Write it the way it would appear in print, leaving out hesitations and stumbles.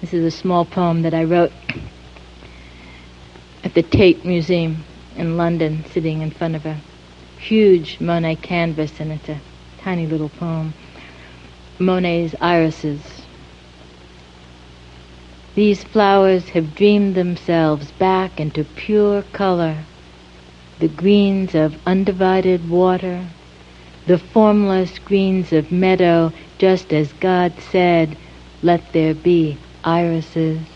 This is a small poem that I wrote at the Tate Museum in London, sitting in front of a huge Monet canvas, and it's a tiny little poem. Monet's Irises. These flowers have dreamed themselves back into pure color, the greens of undivided water, the formless greens of meadow, just as God said, "Let there be irises."